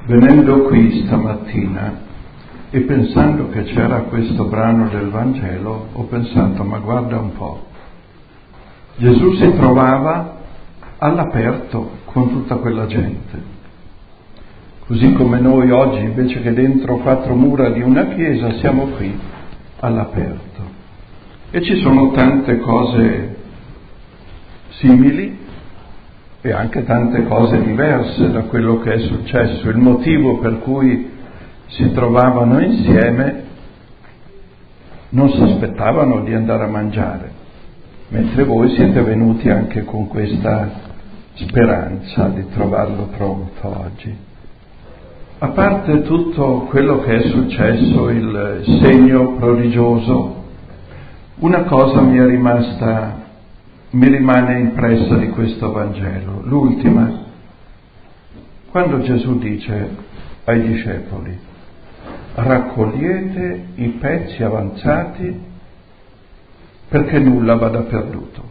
Venendo qui stamattina e pensando che c'era questo brano del Vangelo, ho pensato, ma guarda un po', Gesù si trovava all'aperto con tutta quella gente, così come noi oggi, invece che dentro 4 mura di una chiesa, siamo qui all'aperto. E ci sono tante cose simili e anche tante cose diverse da quello che è successo. Il motivo per cui si trovavano insieme, non si aspettavano di andare a mangiare, mentre voi siete venuti anche con questa speranza di trovarlo pronto oggi. A parte tutto quello che è successo, il segno prodigioso, una cosa mi rimane impressa di questo Vangelo, l'ultima, quando Gesù dice ai discepoli: raccogliete i pezzi avanzati perché nulla vada perduto.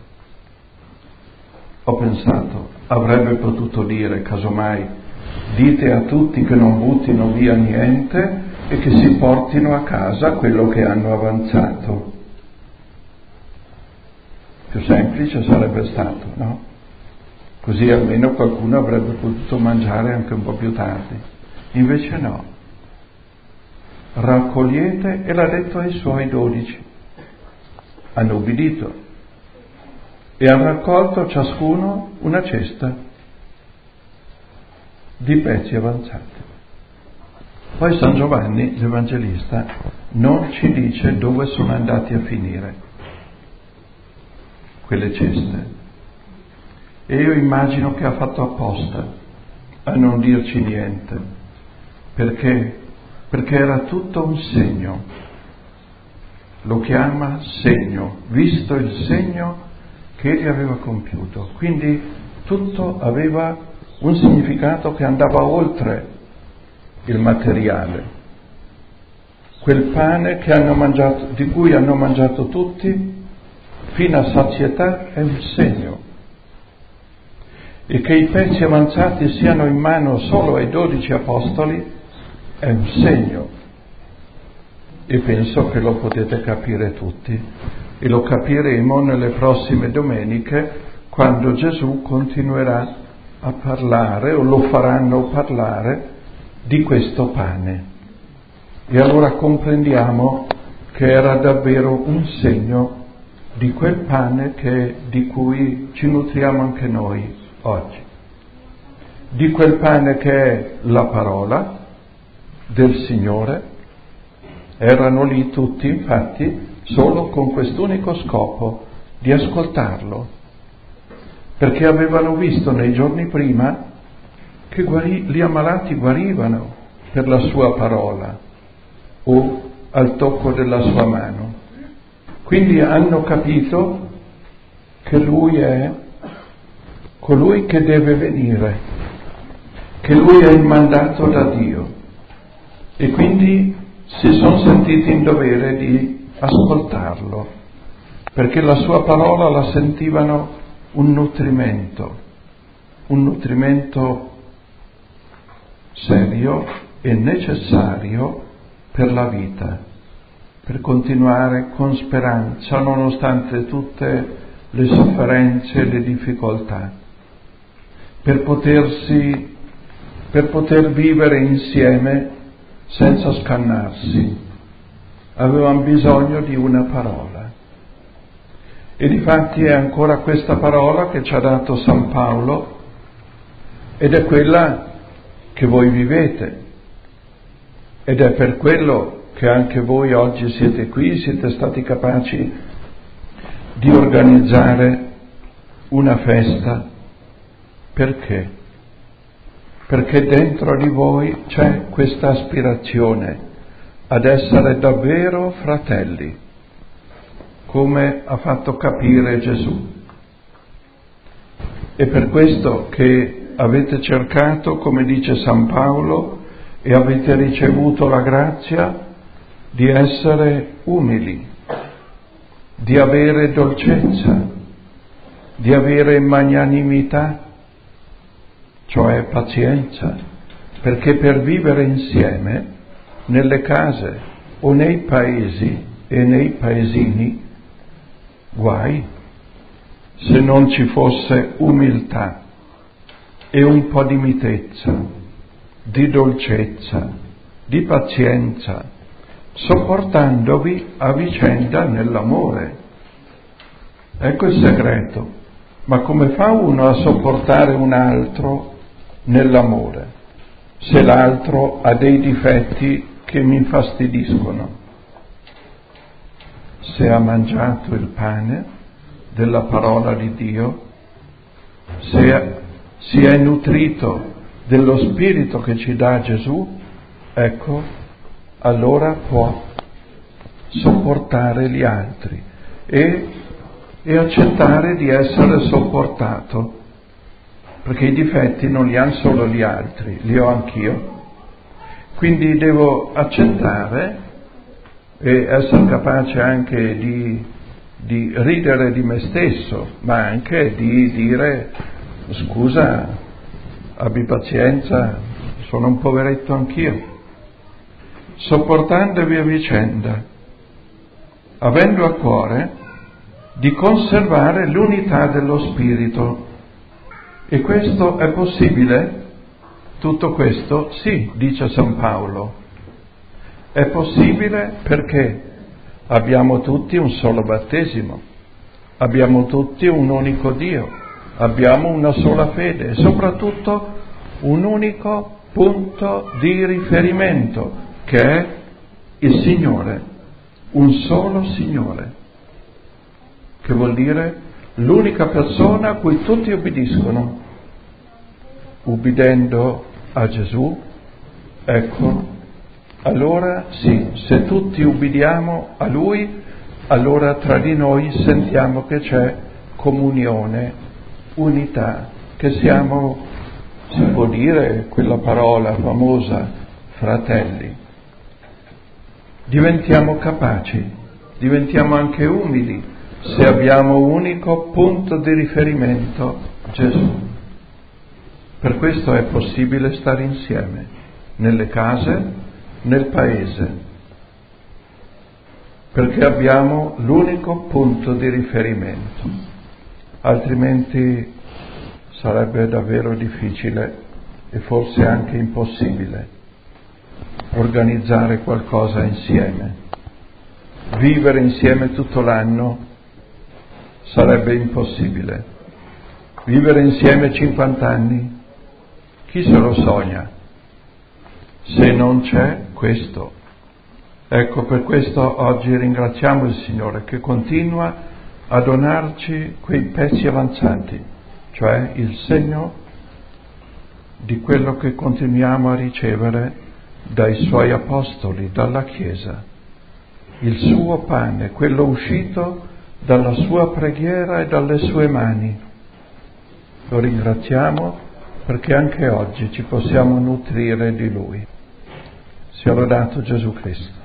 Ho pensato, avrebbe potuto dire, casomai, dite a tutti che non buttino via niente e che si portino a casa quello che hanno avanzato. Più semplice sarebbe stato, no? Così almeno qualcuno avrebbe potuto mangiare anche un po' più tardi. Invece no. Raccogliete, e l'ha detto ai suoi 12. Hanno ubbidito e hanno raccolto ciascuno una cesta di pezzi avanzati. Poi San Giovanni, l'Evangelista, non ci dice dove sono andati a finire quelle ceste. E io immagino che ha fatto apposta a non dirci niente. Perché? Perché era tutto un segno. Lo chiama segno, visto il segno che egli aveva compiuto. Quindi tutto aveva un significato che andava oltre il materiale. Quel pane che hanno mangiato, di cui hanno mangiato tutti fino a sazietà, è un segno. E che i pezzi avanzati siano in mano solo ai 12 apostoli è un segno. E penso che lo potete capire tutti, e lo capiremo nelle prossime domeniche, quando Gesù continuerà a parlare, o lo faranno parlare, di questo pane. E allora comprendiamo che era davvero un segno di quel pane di cui ci nutriamo anche noi oggi, di quel pane che è la parola del Signore. Erano lì tutti, infatti, solo con quest'unico scopo di ascoltarlo, perché avevano visto nei giorni prima che gli ammalati guarivano per la sua parola o al tocco della sua mano. Quindi hanno capito che Lui è colui che deve venire, che Lui è il mandato da Dio, e quindi si sono sentiti in dovere di ascoltarlo, perché la sua parola la sentivano un nutrimento serio e necessario per la vita, per continuare con speranza nonostante tutte le sofferenze e le difficoltà, per poter vivere insieme senza scannarsi. Avevano bisogno di una parola, e difatti è ancora questa parola che ci ha dato San Paolo, ed è quella che voi vivete, ed è per quello che anche voi oggi siete qui, siete stati capaci di organizzare una festa. Perché? Perché dentro di voi c'è questa aspirazione ad essere davvero fratelli, come ha fatto capire Gesù. È per questo che avete cercato, come dice San Paolo, e avete ricevuto la grazia di essere umili, di avere dolcezza, di avere magnanimità, cioè pazienza, perché per vivere insieme nelle case o nei paesi e nei paesini, guai se non ci fosse umiltà e un po' di mitezza, di dolcezza, di pazienza, sopportandovi a vicenda nell'amore. Ecco il segreto. Ma come fa uno a sopportare un altro nell'amore, se l'altro ha dei difetti che mi infastidiscono? Se ha mangiato il pane della parola di Dio, se si è nutrito dello Spirito che ci dà Gesù, ecco, allora può sopportare gli altri e accettare di essere sopportato, perché i difetti non li hanno solo gli altri, li ho anch'io. Quindi devo accettare e essere capace anche di ridere di me stesso, ma anche di dire: scusa, abbi pazienza, sono un poveretto anch'io. Sopportandovi a vicenda, avendo a cuore di conservare l'unità dello Spirito. E questo è possibile? Tutto questo? Sì, dice San Paolo. È possibile perché abbiamo tutti un solo battesimo, abbiamo tutti un unico Dio, abbiamo una sola fede e soprattutto un unico punto di riferimento, che è il Signore, un solo Signore, che vuol dire l'unica persona a cui tutti obbediscono. Ubbidendo a Gesù, ecco, allora sì, se tutti ubbidiamo a Lui, allora tra di noi sentiamo che c'è comunione, unità, che siamo, si può dire quella parola famosa, fratelli. Diventiamo capaci, diventiamo anche umili, se abbiamo unico punto di riferimento, Gesù. Per questo è possibile stare insieme, nelle case, nel paese, perché abbiamo l'unico punto di riferimento. Altrimenti sarebbe davvero difficile e forse anche impossibile organizzare qualcosa insieme. Vivere insieme tutto l'anno sarebbe impossibile. Vivere insieme 50 anni, chi se lo sogna? Se non c'è questo. Ecco, per questo oggi ringraziamo il Signore che continua a donarci quei pezzi avanzati, cioè il segno di quello che continuiamo a ricevere dai Suoi Apostoli, dalla Chiesa. Il suo pane, quello uscito dalla sua preghiera e dalle sue mani. Lo ringraziamo perché anche oggi ci possiamo nutrire di Lui. Sia lodato Gesù Cristo.